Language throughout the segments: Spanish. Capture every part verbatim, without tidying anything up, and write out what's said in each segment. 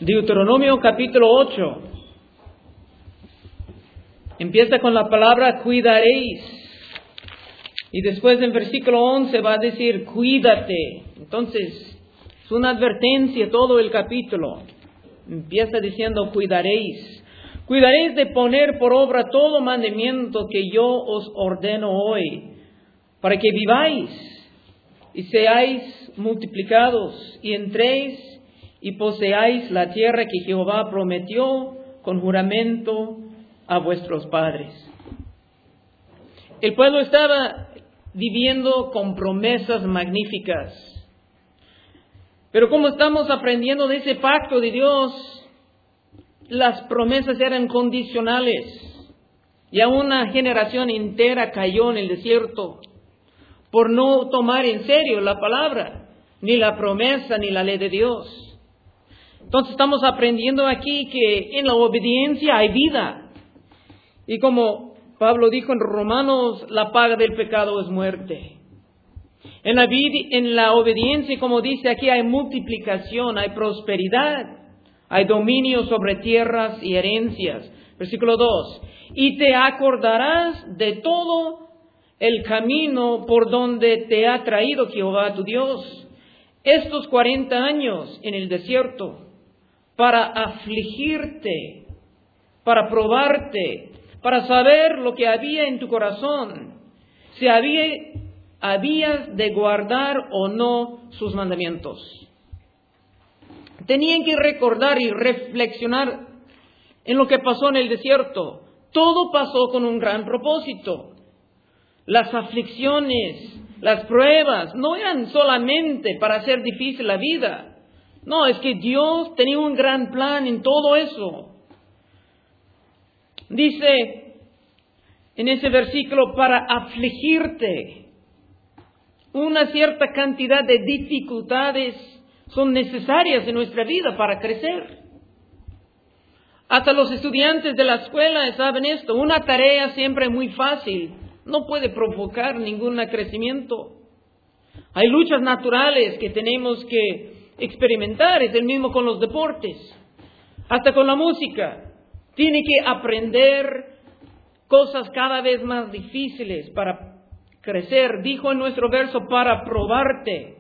Deuteronomio capítulo ocho. Empieza con la palabra cuidaréis. Y después en versículo once va a decir cuídate. Entonces, es una advertencia todo el capítulo. Empieza diciendo cuidaréis. Cuidaréis de poner por obra todo mandamiento que yo os ordeno hoy, para que viváis y seáis multiplicados y entréis y poseáis la tierra que Jehová prometió con juramento a vuestros padres. El pueblo estaba viviendo con promesas magníficas. Pero como estamos aprendiendo de ese pacto de Dios, las promesas eran condicionales. Ya una generación entera cayó en el desierto por no tomar en serio la palabra, ni la promesa, ni la ley de Dios. Entonces estamos aprendiendo aquí que en la obediencia hay vida. Y como Pablo dijo en Romanos, la paga del pecado es muerte. En la, vid- en la obediencia, como dice aquí, hay multiplicación, hay prosperidad, hay dominio sobre tierras y herencias. Versículo dos. Y te acordarás de todo el camino por donde te ha traído Jehová tu Dios estos cuarenta años en el desierto, para afligirte, para probarte, para saber lo que había en tu corazón, si había, habías de guardar o no sus mandamientos. Tenían que recordar y reflexionar en lo que pasó en el desierto. Todo pasó con un gran propósito. Las aflicciones, las pruebas, no eran solamente para hacer difícil la vida. No, es que Dios tenía un gran plan en todo eso. Dice en ese versículo, para afligirte. Una cierta cantidad de dificultades son necesarias en nuestra vida para crecer. Hasta los estudiantes de la escuela saben esto. Una tarea siempre muy fácil no puede provocar ningún crecimiento. Hay luchas naturales que tenemos que experimentar. Es el mismo con los deportes. Hasta con la música. Tiene que aprender cosas cada vez más difíciles para crecer. Dijo en nuestro verso, para probarte.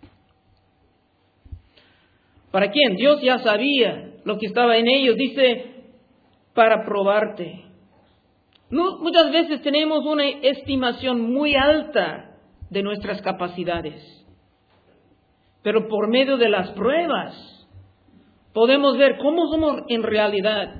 ¿Para quién? Dios ya sabía lo que estaba en ellos. Dice, para probarte. No, muchas veces tenemos una estimación muy alta de nuestras capacidades. Pero por medio de las pruebas podemos ver cómo somos en realidad.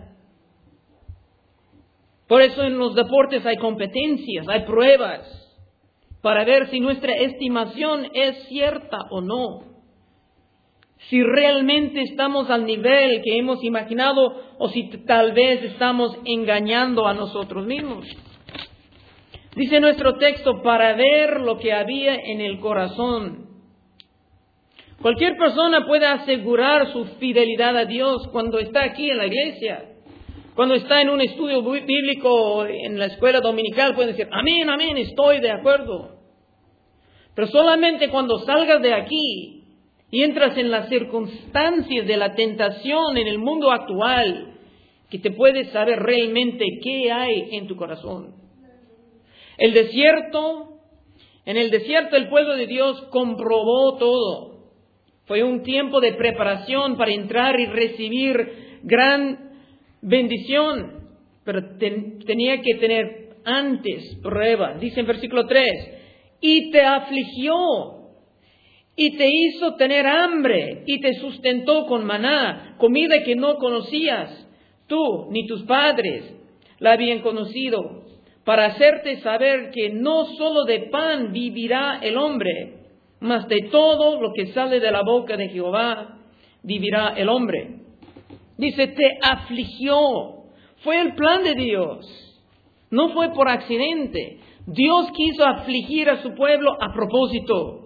Por eso en los deportes hay competencias, hay pruebas, para ver si nuestra estimación es cierta o no. Si realmente estamos al nivel que hemos imaginado o si tal vez estamos engañando a nosotros mismos. Dice nuestro texto, para ver lo que había en el corazón. Cualquier persona puede asegurar su fidelidad a Dios cuando está aquí en la iglesia. Cuando está en un estudio bíblico en la escuela dominical puede decir, amén, amén, estoy de acuerdo. Pero solamente cuando salgas de aquí y entras en las circunstancias de la tentación en el mundo actual, que te puedes saber realmente qué hay en tu corazón. El desierto, en el desierto el pueblo de Dios comprobó todo. Fue un tiempo de preparación para entrar y recibir gran bendición, pero ten, tenía que tener antes prueba. Dice en versículo tres, y te afligió, y te hizo tener hambre, y te sustentó con maná, comida que no conocías, tú ni tus padres la habían conocido, para hacerte saber que no solo de pan vivirá el hombre, mas de todo lo que sale de la boca de Jehová vivirá el hombre. Dice, te afligió. Fue el plan de Dios. No fue por accidente. Dios quiso afligir a su pueblo a propósito.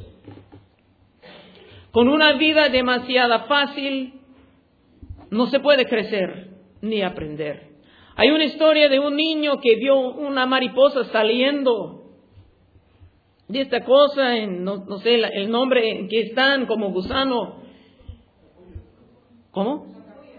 Con una vida demasiado fácil, no se puede crecer ni aprender. Hay una historia de un niño que vio una mariposa saliendo de esta cosa, en, no, no sé el nombre en que están, como gusano. ¿Cómo?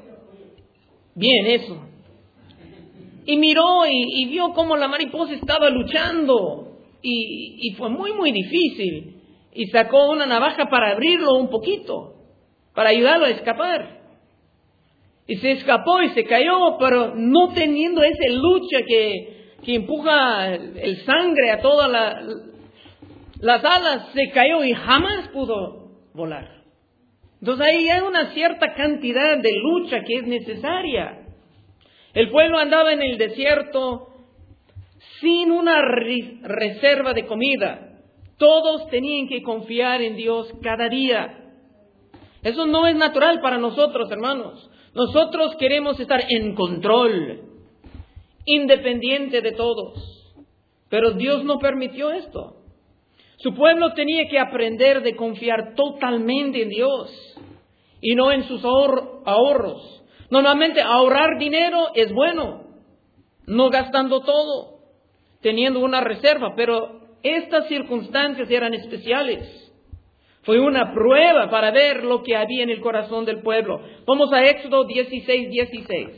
bien eso. Y miró y, y vio cómo la mariposa estaba luchando. Y, y fue muy, muy difícil. Y sacó una navaja para abrirlo un poquito, para ayudarlo a escapar. Y se escapó y se cayó, pero no teniendo esa lucha que, que empuja el sangre a todas la, las alas, se cayó y jamás pudo volar. Entonces ahí hay una cierta cantidad de lucha que es necesaria. El pueblo andaba en el desierto sin una re- reserva de comida. Todos tenían que confiar en Dios cada día. Eso no es natural para nosotros, hermanos. Nosotros queremos estar en control, independiente de todos. Pero Dios no permitió esto. Su pueblo tenía que aprender de confiar totalmente en Dios y no en sus ahor- ahorros. Normalmente ahorrar dinero es bueno, no gastando todo, teniendo una reserva, pero estas circunstancias eran especiales. Fue una prueba para ver lo que había en el corazón del pueblo. Vamos a Éxodo dieciséis, dieciséis.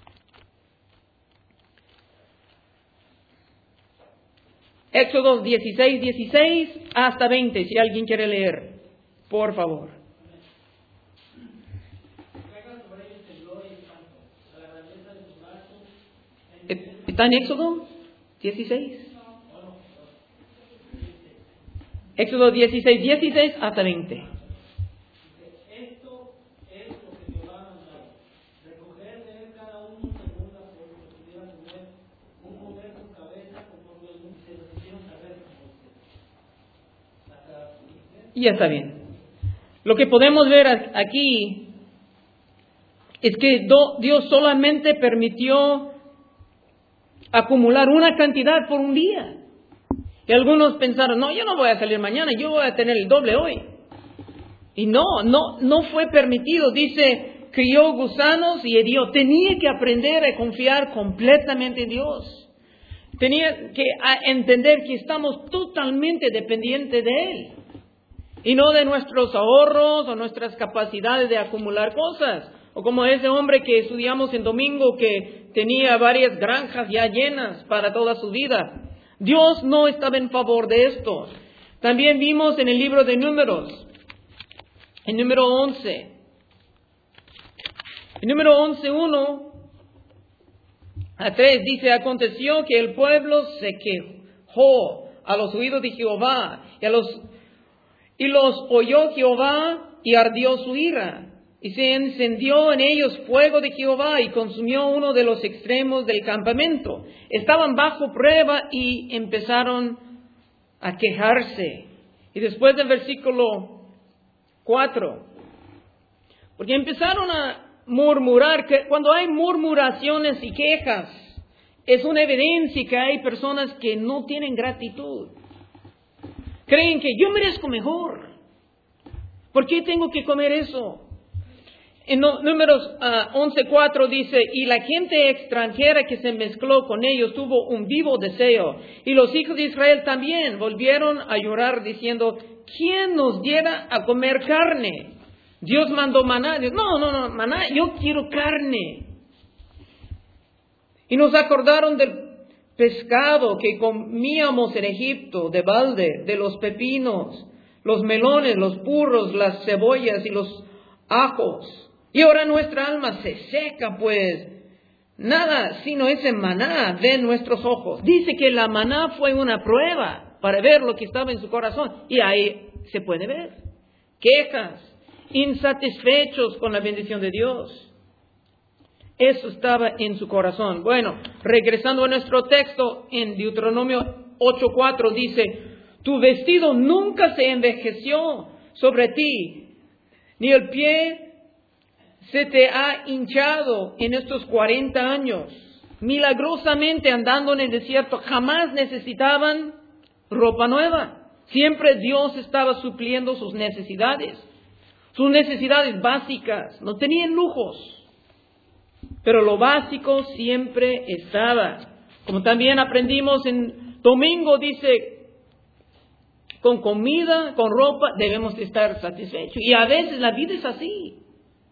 Éxodo dieciséis, dieciséis hasta veinte, si alguien quiere leer, por favor. ¿Está en Éxodo dieciséis? Éxodo dieciséis, dieciséis hasta veinte. Esto es lo que Jehová mandó: recoger de él cada uno según la por lo que pudiera comer, un comer con cabeza conforme se lo hicieron saber. Y ya está bien. Lo que podemos ver aquí es que Dios solamente permitió acumular una cantidad por un día. Y algunos pensaron, no, yo no voy a salir mañana, yo voy a tener el doble hoy. Y no, no, no fue permitido. Dice, crió gusanos y hirió. Tenía que aprender a confiar completamente en Dios. Tenía que entender que estamos totalmente dependientes de Él. Y no de nuestros ahorros o nuestras capacidades de acumular cosas. O como ese hombre que estudiamos en domingo que tenía varias granjas ya llenas para toda su vida. Dios no estaba en favor de esto. También vimos en el libro de Números, en número once. En número once, uno a tres dice, aconteció que el pueblo se quejó a los oídos de Jehová y, a los, y los oyó Jehová y ardió su ira. Y se encendió en ellos fuego de Jehová y consumió uno de los extremos del campamento. Estaban bajo prueba y empezaron a quejarse. Y después del versículo cuatro, porque empezaron a murmurar, que cuando hay murmuraciones y quejas, es una evidencia que hay personas que no tienen gratitud. Creen que yo merezco mejor. ¿Por qué tengo que comer eso? En Números uh, once cuatro dice, y la gente extranjera que se mezcló con ellos tuvo un vivo deseo. Y los hijos de Israel también volvieron a llorar diciendo, ¿quién nos diera a comer carne? Dios mandó maná. Dios, no, no, no, maná, yo quiero carne. Y nos acordaron del pescado que comíamos en Egipto, de balde, de los pepinos, los melones, los purros, las cebollas y los ajos. Y ahora nuestra alma se seca, pues nada sino ese maná de nuestros ojos. Dice que la maná fue una prueba para ver lo que estaba en su corazón. Y ahí se puede ver quejas, insatisfechos con la bendición de Dios. Eso estaba en su corazón. Bueno, regresando a nuestro texto, en Deuteronomio ocho cuatro dice, tu vestido nunca se envejeció sobre ti, ni el pie se te ha hinchado en estos cuarenta años. Milagrosamente andando en el desierto, jamás necesitaban ropa nueva. Siempre Dios estaba supliendo sus necesidades, sus necesidades básicas. No tenían lujos, pero lo básico siempre estaba. Como también aprendimos en domingo, dice, con comida, con ropa, debemos estar satisfechos. Y a veces la vida es así.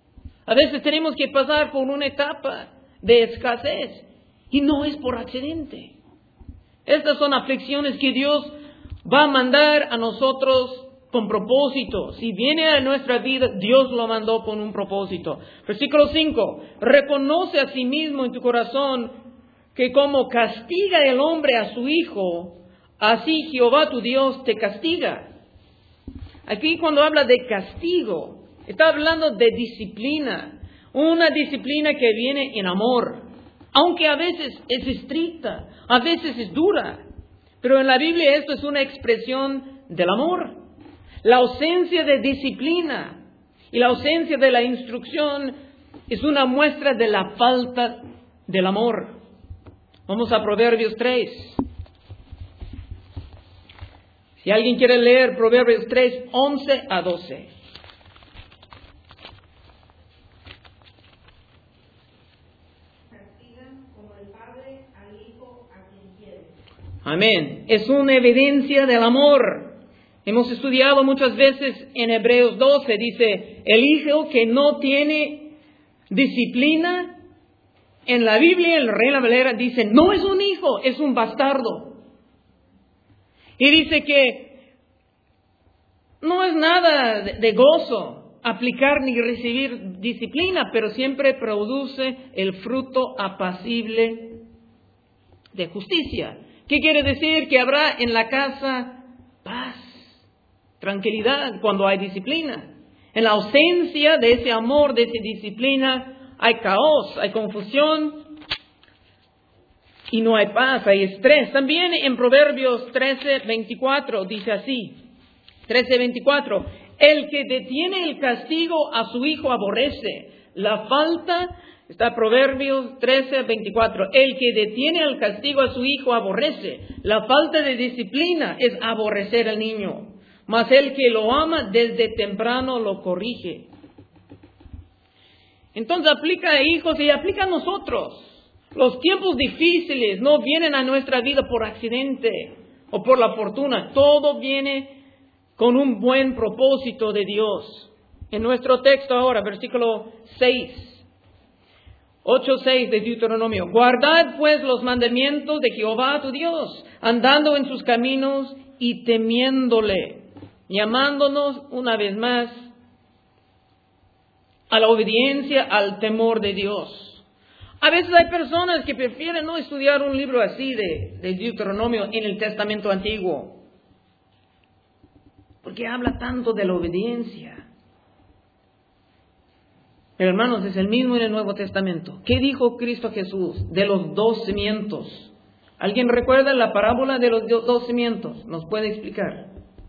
A veces tenemos que pasar por una etapa de escasez y no es por accidente. Estas son aflicciones que Dios va a mandar a nosotros con propósito. Si viene a nuestra vida, Dios lo mandó con un propósito. Versículo cinco. Reconoce a sí mismo en tu corazón que como castiga el hombre a su hijo, así Jehová tu Dios te castiga. Aquí cuando habla de castigo, está hablando de disciplina. Una disciplina que viene en amor. Aunque a veces es estricta, a veces es dura. Pero en la Biblia esto es una expresión del amor. La ausencia de disciplina y la ausencia de la instrucción es una muestra de la falta del amor. Vamos a Proverbios tres. Si alguien quiere leer Proverbios tres, once a doce. Amén. Es una evidencia del amor. Hemos estudiado muchas veces en Hebreos doce, dice, el hijo que no tiene disciplina, en la Biblia, en la Reina Valera, dice, no es un hijo, es un bastardo. Y dice que no es nada de, de gozo aplicar ni recibir disciplina, pero siempre produce el fruto apacible de justicia. ¿Qué quiere decir? Que habrá en la casa paz, tranquilidad cuando hay disciplina. En la ausencia de ese amor, de esa disciplina, hay caos, hay confusión y no hay paz, hay estrés. También en Proverbios trece, veinticuatro dice así, trece, veinticuatro, el que detiene el castigo a su hijo aborrece. La falta, está Proverbios trece, veinticuatro, el que detiene el castigo a su hijo aborrece. La falta de disciplina es aborrecer al niño. Mas el que lo ama desde temprano lo corrige. Entonces aplica a hijos y aplica a nosotros. Los tiempos difíciles no vienen a nuestra vida por accidente o por la fortuna. Todo viene con un buen propósito de Dios. En nuestro texto ahora, versículo seis. ocho seis de Deuteronomio. Guardad pues los mandamientos de Jehová tu Dios, andando en sus caminos y temiéndole, llamándonos una vez más a la obediencia, al temor de Dios. A veces hay personas que prefieren no estudiar un libro así de, de Deuteronomio en el Testamento Antiguo, porque habla tanto de la obediencia. Pero hermanos, es el mismo en el Nuevo Testamento. ¿Qué dijo Cristo Jesús de los dos cimientos? ¿Alguien recuerda la parábola de los dos cimientos? ¿Nos puede explicar?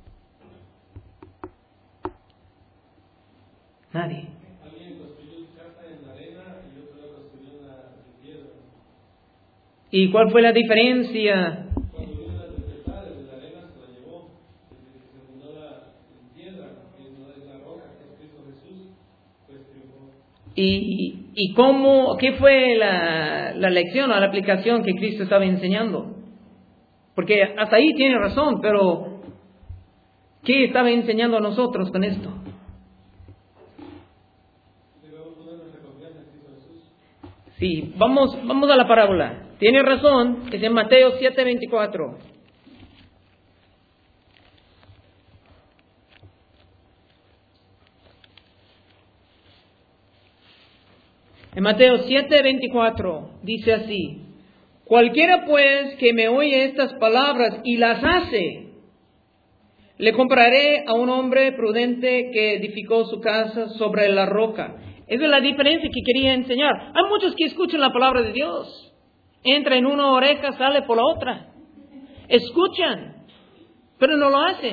Nadie. Alguien construyó su casa en la arena y otro la construyó en la piedra. ¿Y cuál fue la diferencia? Cuando vino la tempestad, desde la arena se la llevó, desde que se fundó la piedra, que es la roca, que es Cristo Jesús, pues triunfó. ¿Y, y cómo, qué fue la, la lección o la aplicación que Cristo estaba enseñando? Porque hasta ahí tiene razón, pero ¿qué estaba enseñando a nosotros con esto? Sí, vamos, vamos a la parábola. Tiene razón, es en Mateo siete, veinticuatro. En Mateo siete, veinticuatro dice así: cualquiera pues que me oye estas palabras y las hace, le compararé a un hombre prudente que edificó su casa sobre la roca. Esa es la diferencia que quería enseñar. Hay muchos que escuchan la palabra de Dios. Entra en una oreja, sale por la otra. Escuchan, pero no lo hacen.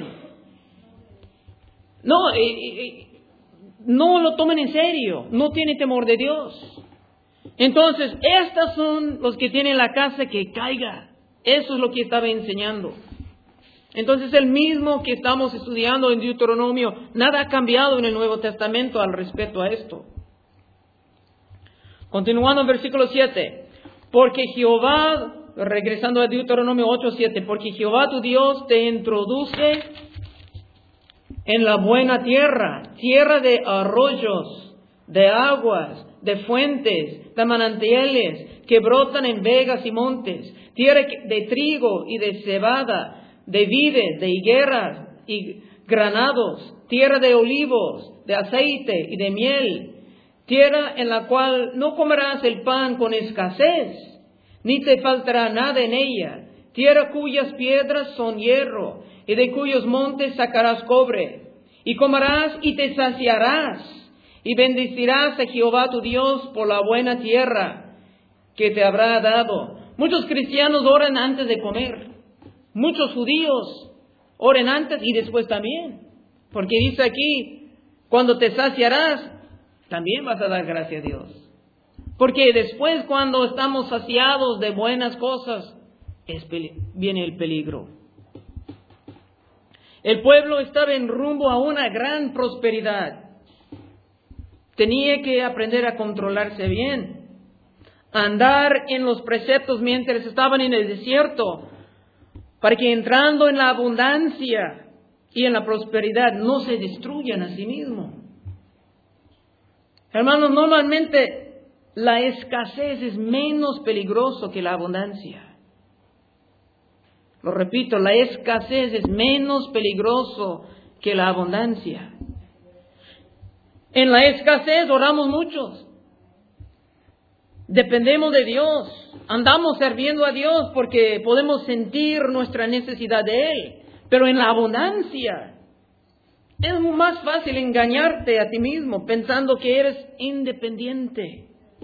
No, eh, eh, no lo toman en serio. No tienen temor de Dios. Entonces, estos son los que tienen la casa que caiga. Eso es lo que estaba enseñando. Entonces, el mismo que estamos estudiando en Deuteronomio, nada ha cambiado en el Nuevo Testamento al respecto a esto. Continuando en versículo siete. Porque Jehová, regresando a Deuteronomio ocho, siete, porque Jehová tu Dios te introduce en la buena tierra, tierra de arroyos, de aguas, de fuentes, de manantiales que brotan en vegas y montes, tierra de trigo y de cebada, de vides, de higueras y granados, tierra de olivos, de aceite y de miel, tierra en la cual no comerás el pan con escasez, ni te faltará nada en ella, tierra cuyas piedras son hierro, y de cuyos montes sacarás cobre, y comerás y te saciarás, y bendecirás a Jehová tu Dios por la buena tierra que te habrá dado. Muchos cristianos oran antes de comer, muchos judíos oran antes y después también, porque dice aquí, cuando te saciarás, también vas a dar gracias a Dios. Porque después, cuando estamos saciados de buenas cosas, es peli- viene el peligro. El pueblo estaba en rumbo a una gran prosperidad. Tenía que aprender a controlarse bien, a andar en los preceptos mientras estaban en el desierto, para que entrando en la abundancia y en la prosperidad no se destruyan a sí mismos. Hermanos, normalmente la escasez es menos peligroso que la abundancia. Lo repito, la escasez es menos peligroso que la abundancia. En la escasez oramos muchos. Dependemos de Dios. Andamos sirviendo a Dios porque podemos sentir nuestra necesidad de Él. Pero en la abundancia es más fácil engañarte a ti mismo pensando que eres independiente.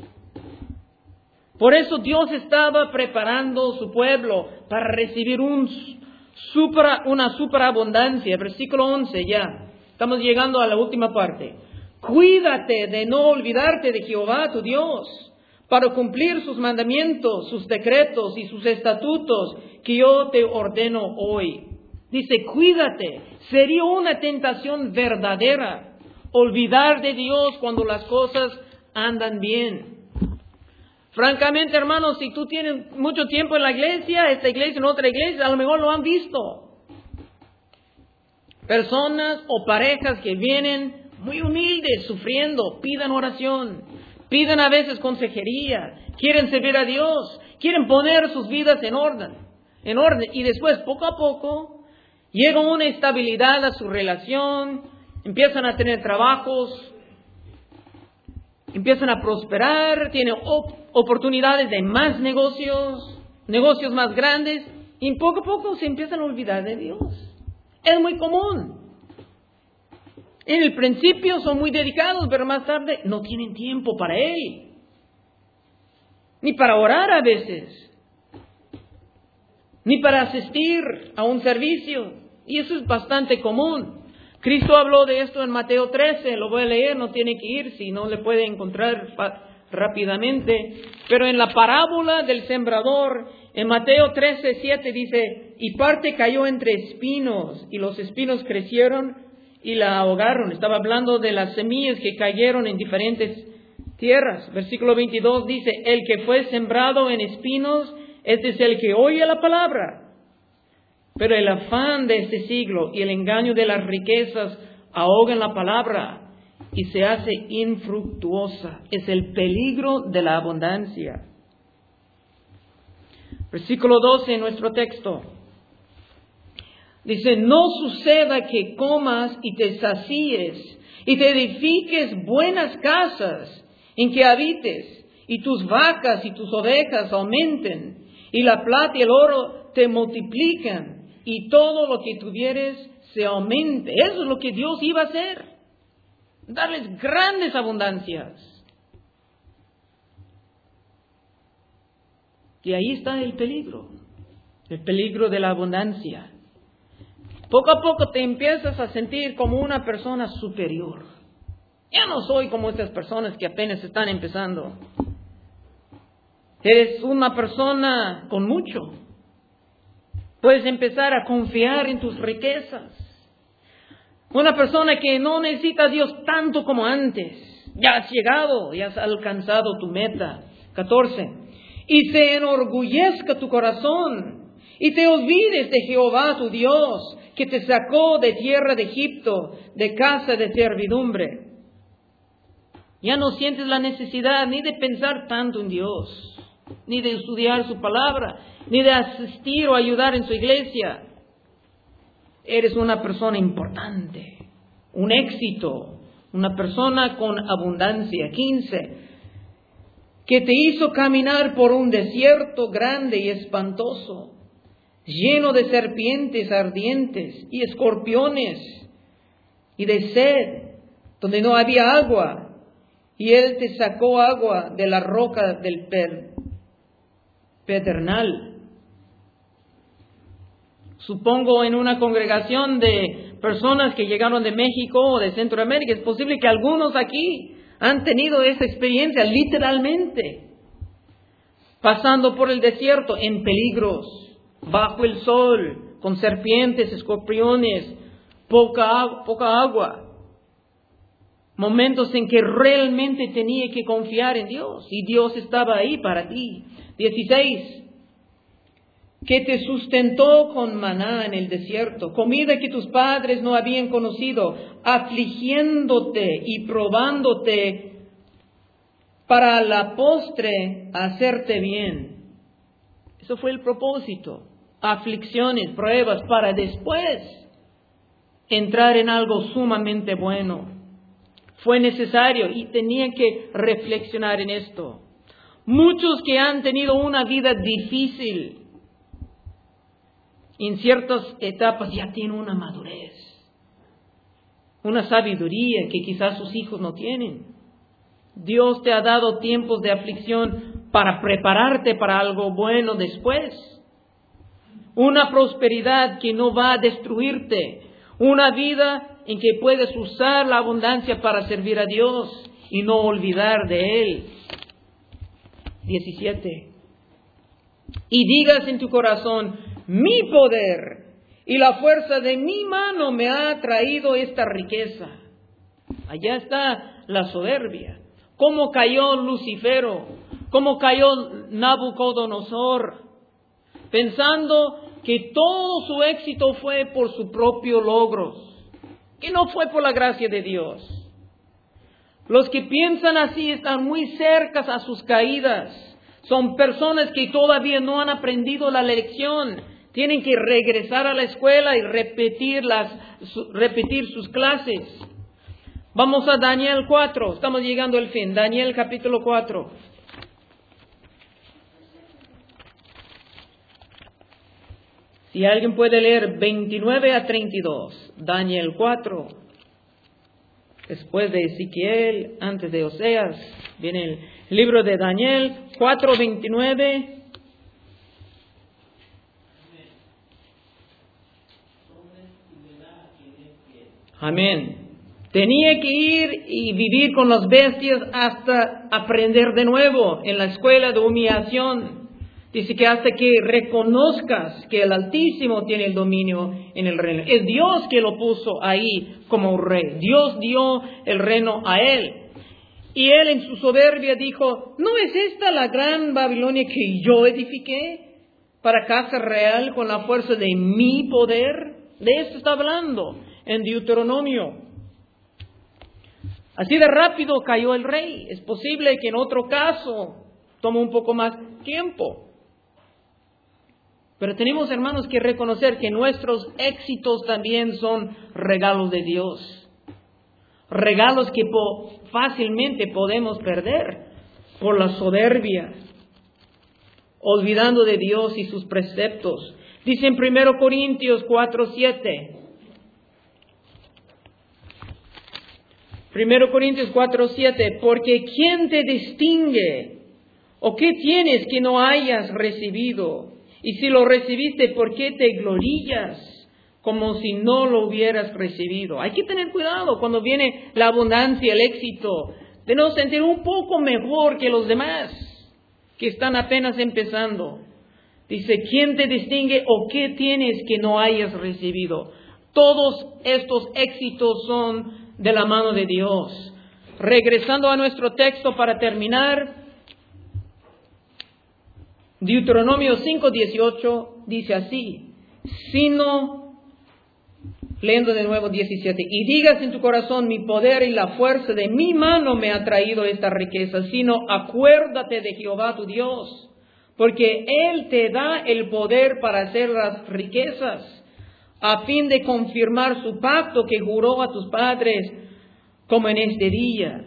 Por eso Dios estaba preparando su pueblo para recibir un supra, una superabundancia. Versículo once ya. Estamos llegando a la última parte. Cuídate de no olvidarte de Jehová tu Dios, para cumplir sus mandamientos, sus decretos y sus estatutos que yo te ordeno hoy. Dice, cuídate. Sería una tentación verdadera olvidar de Dios cuando las cosas andan bien. Francamente, hermanos, si tú tienes mucho tiempo en la iglesia, esta iglesia en otra iglesia, a lo mejor lo han visto. Personas o parejas que vienen muy humildes, sufriendo, pidan oración, pidan a veces consejería, quieren servir a Dios, quieren poner sus vidas en orden, en orden, y después, poco a poco, llega una estabilidad a su relación, empiezan a tener trabajos, empiezan a prosperar, tienen op- oportunidades de más negocios, negocios más grandes, y poco a poco se empiezan a olvidar de Dios. Es muy común. En el principio son muy dedicados, pero más tarde no tienen tiempo para Él, ni para orar a veces, ni para asistir a un servicio, y eso es bastante común. Cristo habló de esto en Mateo trece, lo voy a leer, no tiene que ir si no le puede encontrar rápidamente, pero en la parábola del sembrador, en Mateo trece, siete dice, y parte cayó entre espinos, y los espinos crecieron y la ahogaron. Estaba hablando de las semillas que cayeron en diferentes tierras. Versículo veintidós dice, el que fue sembrado en espinos, este es el que oye la palabra. Pero el afán de este siglo y el engaño de las riquezas ahogan la palabra y se hace infructuosa. Es el peligro de la abundancia. Versículo doce en nuestro texto. Dice, no suceda que comas y te sacíes y te edifiques buenas casas en que habites y tus vacas y tus ovejas aumenten y la plata y el oro te multiplican y todo lo que tuvieres se aumente. Eso es lo que Dios iba a hacer. Darles grandes abundancias. Y ahí está el peligro. El peligro de la abundancia. Poco a poco te empiezas a sentir como una persona superior. Ya no soy como estas personas que apenas están empezando. Eres una persona con mucho. Puedes empezar a confiar en tus riquezas. Una persona que no necesita a Dios tanto como antes. Ya has llegado, ya has alcanzado tu meta. catorce. Y se enorgullezca tu corazón y te olvides de Jehová tu Dios, que te sacó de tierra de Egipto, de casa de servidumbre. Ya no sientes la necesidad ni de pensar tanto en Dios, ni de estudiar su palabra, ni de asistir o ayudar en su iglesia. Eres una persona importante, un éxito, una persona con abundancia. quince. Que te hizo caminar por un desierto grande y espantoso, lleno de serpientes ardientes y escorpiones, y de sed, donde no había agua, y Él te sacó agua de la roca del per- pedernal. Supongo en una congregación de personas que llegaron de México o de Centroamérica, es posible que algunos aquí han tenido esa experiencia literalmente, pasando por el desierto en peligros, bajo el sol, con serpientes, escorpiones, poca, poca agua. Momentos en que realmente tenía que confiar en Dios y Dios estaba ahí para ti. dieciséis. Que te sustentó con maná en el desierto, comida que tus padres no habían conocido, afligiéndote y probándote para la postre hacerte bien. Eso fue el propósito. Aflicciones, pruebas, para después entrar en algo sumamente bueno. Fue necesario y tenía que reflexionar en esto. Muchos que han tenido una vida difícil, en ciertas etapas ya tienen una madurez, una sabiduría que quizás sus hijos no tienen. Dios te ha dado tiempos de aflicción para prepararte para algo bueno después. Una prosperidad que no va a destruirte. Una vida en que puedes usar la abundancia para servir a Dios y no olvidar de Él. diecisiete. Y digas en tu corazón: mi poder y la fuerza de mi mano me ha traído esta riqueza. Allá está la soberbia. Cómo cayó Lucifero, cómo cayó Nabucodonosor, pensando que todo su éxito fue por su propio logro, que no fue por la gracia de Dios. Los que piensan así están muy cerca a sus caídas. Son personas que todavía no han aprendido la lección. Tienen que regresar a la escuela y repetir, las, su, repetir sus clases. Vamos a Daniel cuatro. Estamos llegando al fin. Daniel capítulo cuatro. Si alguien puede leer veintinueve a treinta y dos. Daniel cuatro. Después de Ezequiel, antes de Oseas, viene el libro de Daniel cuatro veintinueve. Amén. Tenía que ir y vivir con las bestias hasta aprender de nuevo en la escuela de humillación. Dice que hasta que reconozcas que el Altísimo tiene el dominio en el reino. Es Dios que lo puso ahí como rey. Dios dio el reino a él. Y él en su soberbia dijo: ¿no es esta la gran Babilonia que yo edifiqué para casa real con la fuerza de mi poder? De esto está hablando en Deuteronomio. Así de rápido cayó el rey. Es posible que en otro caso tome un poco más tiempo. Pero tenemos, hermanos, que reconocer que nuestros éxitos también son regalos de Dios. Regalos que po- fácilmente podemos perder por la soberbia, olvidando de Dios y sus preceptos. Dice en primero Corintios cuatro siete. primero Corintios cuatro siete. Porque ¿quién te distingue? ¿O qué tienes que no hayas recibido? Y si lo recibiste, ¿por qué te glorías como si no lo hubieras recibido? Hay que tener cuidado cuando viene la abundancia, el éxito, de no sentir un poco mejor que los demás que están apenas empezando. Dice, ¿quién te distingue o qué tienes que no hayas recibido? Todos estos éxitos son de la mano de Dios. Regresando a nuestro texto para terminar, Deuteronomio cinco dieciocho dice así: sino Leyendo de nuevo diecisiete. Y digas en tu corazón, mi poder y la fuerza de mi mano me ha traído esta riqueza, sino acuérdate de Jehová tu Dios, porque Él te da el poder para hacer las riquezas, a fin de confirmar su pacto que juró a tus padres, como en este día.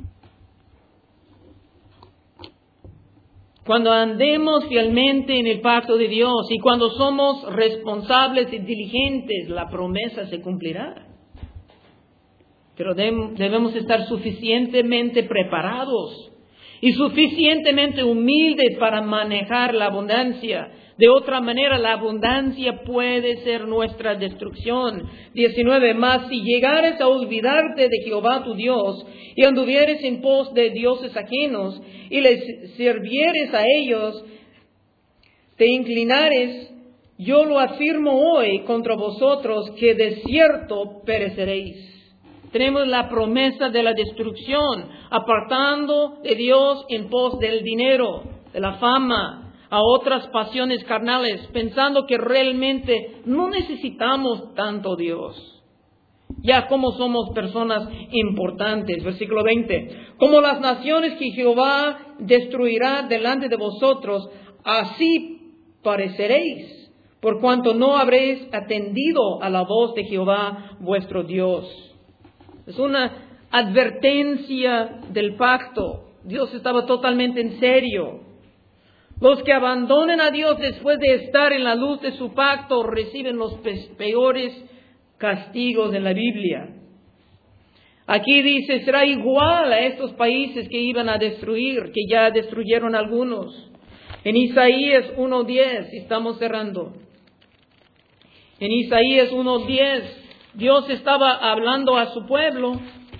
Cuando andemos fielmente en el pacto de Dios y cuando somos responsables y diligentes, la promesa se cumplirá. Pero debemos estar suficientemente preparados y suficientemente humildes para manejar la abundancia. De otra manera, la abundancia puede ser nuestra destrucción. diecinueve. Mas si llegares a olvidarte de Jehová tu Dios y anduvieres en pos de dioses ajenos y les sirvieres a ellos, te inclinares, yo lo afirmo hoy contra vosotros, que de cierto pereceréis. Tenemos la promesa de la destrucción, apartando de Dios en pos del dinero, de la fama, a otras pasiones carnales, pensando que realmente no necesitamos tanto Dios, ya como somos personas importantes. Versículo veinte. Como las naciones que Jehová destruirá delante de vosotros, así pareceréis, por cuanto no habréis atendido a la voz de Jehová vuestro Dios. Es una advertencia del pacto. Dios estaba totalmente en serio. Los que abandonen a Dios después de estar en la luz de su pacto reciben los peores castigos en la Biblia. Aquí dice, será igual a estos países que iban a destruir, que ya destruyeron algunos. En Isaías uno diez, estamos cerrando. En Isaías uno diez, Dios estaba hablando a su pueblo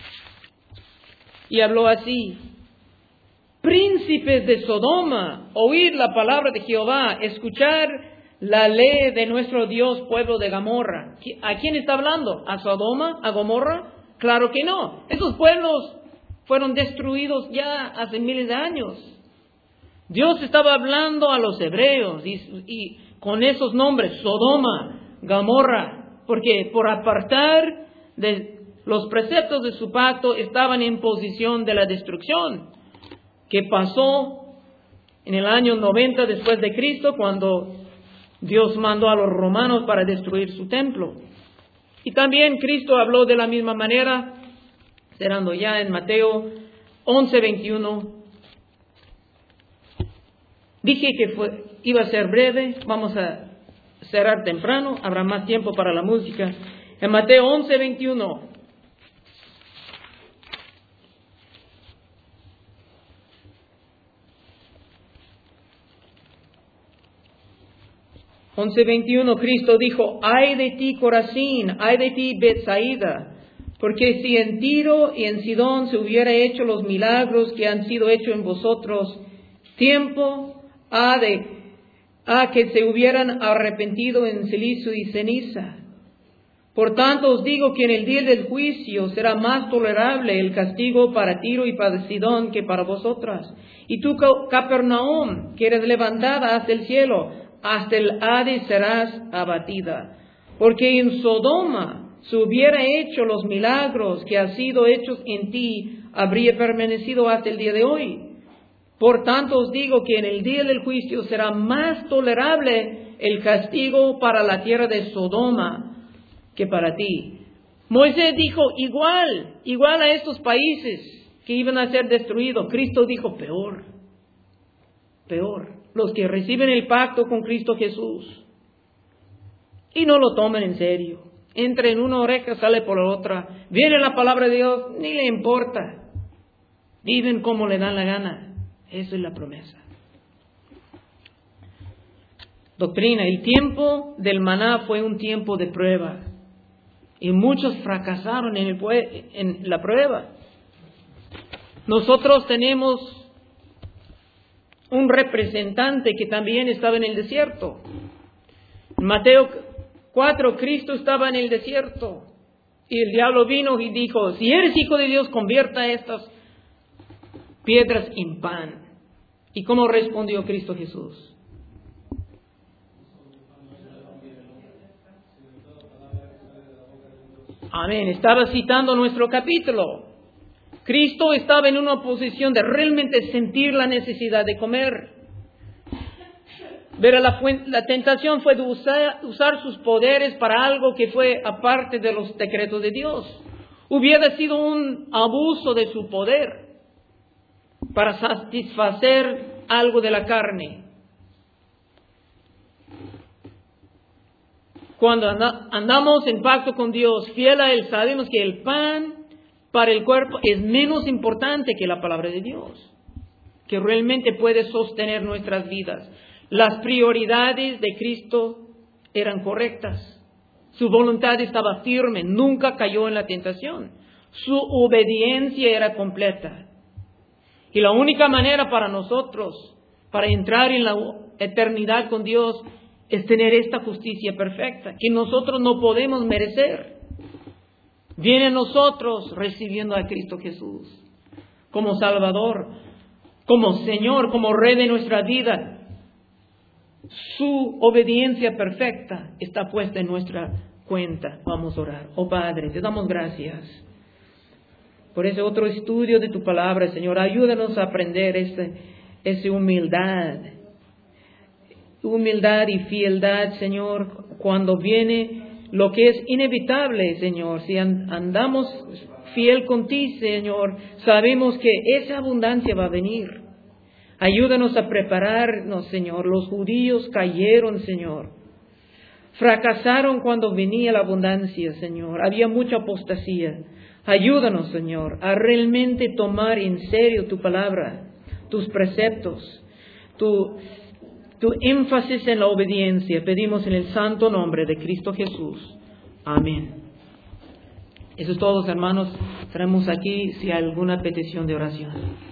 y habló así. Príncipes de Sodoma, oíd la palabra de Jehová, escuchar la ley de nuestro Dios, pueblo de Gomorra. ¿A quién está hablando? ¿A Sodoma? ¿A Gomorra? Claro que no. Esos pueblos fueron destruidos ya hace miles de años. Dios estaba hablando a los hebreos y, y con esos nombres, Sodoma, Gomorra, porque por apartar de los preceptos de su pacto estaban en posición de la destrucción, que pasó en el año noventa después de Cristo, cuando Dios mandó a los romanos para destruir su templo. Y también Cristo habló de la misma manera, cerrando ya en Mateo once veintiuno. Dije que fue, iba a ser breve, vamos a cerrar temprano, habrá más tiempo para la música. En Mateo once veintiuno. once veintiuno, Cristo dijo, ay de ti Corazín, ay de ti Betsaida, porque si en Tiro y en Sidón se hubiera hecho los milagros que han sido hechos en vosotros, tiempo ha de a que se hubieran arrepentido en silicio y ceniza. Por tanto os digo que en el día del juicio será más tolerable el castigo para Tiro y para Sidón que para vosotras. Y tú, Capernaum, que eres levantada hasta el cielo, hasta el Hades serás abatida. Porque en Sodoma se hubiera hecho los milagros que han sido hechos en ti, habría permanecido hasta el día de hoy. Por tanto os digo que en el día del juicio será más tolerable el castigo para la tierra de Sodoma que para ti. Moisés dijo igual, igual a estos países que iban a ser destruidos. Cristo dijo peor, peor. Los que reciben el pacto con Cristo Jesús y no lo toman en serio. Entra en una oreja, sale por la otra. Viene la palabra de Dios, ni le importa. Viven como le dan la gana. Esa es la promesa. Doctrina, el tiempo del maná fue un tiempo de prueba. Y muchos fracasaron en, el, en la prueba. Nosotros tenemos un representante que también estaba en el desierto. En Mateo cuatro, Cristo estaba en el desierto. Y el diablo vino y dijo, si eres hijo de Dios, convierta estas piedras en pan. ¿Y cómo respondió Cristo Jesús? Amén. Estaba citando nuestro capítulo. Cristo estaba en una posición de realmente sentir la necesidad de comer. Pero la, la tentación fue de usar, usar sus poderes para algo que fue aparte de los decretos de Dios. Hubiera sido un abuso de su poder para satisfacer algo de la carne. Cuando andamos en pacto con Dios, fiel a Él, sabemos que el pan para el cuerpo es menos importante que la palabra de Dios, que realmente puede sostener nuestras vidas. Las prioridades de Cristo eran correctas. Su voluntad estaba firme, nunca cayó en la tentación. Su obediencia era completa. Y la única manera para nosotros, para entrar en la eternidad con Dios, es tener esta justicia perfecta, que nosotros no podemos merecer. Viene a nosotros recibiendo a Cristo Jesús como Salvador, como Señor, como Rey de nuestra vida. Su obediencia perfecta está puesta en nuestra cuenta. Vamos a orar. Oh Padre, te damos gracias por ese otro estudio de tu palabra, Señor. Ayúdanos a aprender ese, esa humildad. Humildad y fieldad, Señor, cuando viene lo que es inevitable, Señor. Si andamos fiel con ti, Señor, sabemos que esa abundancia va a venir. Ayúdanos a prepararnos, Señor. Los judíos cayeron, Señor. Fracasaron cuando venía la abundancia, Señor. Había mucha apostasía. Ayúdanos, Señor, a realmente tomar en serio tu palabra, tus preceptos, tu, tu énfasis en la obediencia. Pedimos en el santo nombre de Cristo Jesús. Amén. Eso es todo, hermanos. Estaremos aquí si hay alguna petición de oración.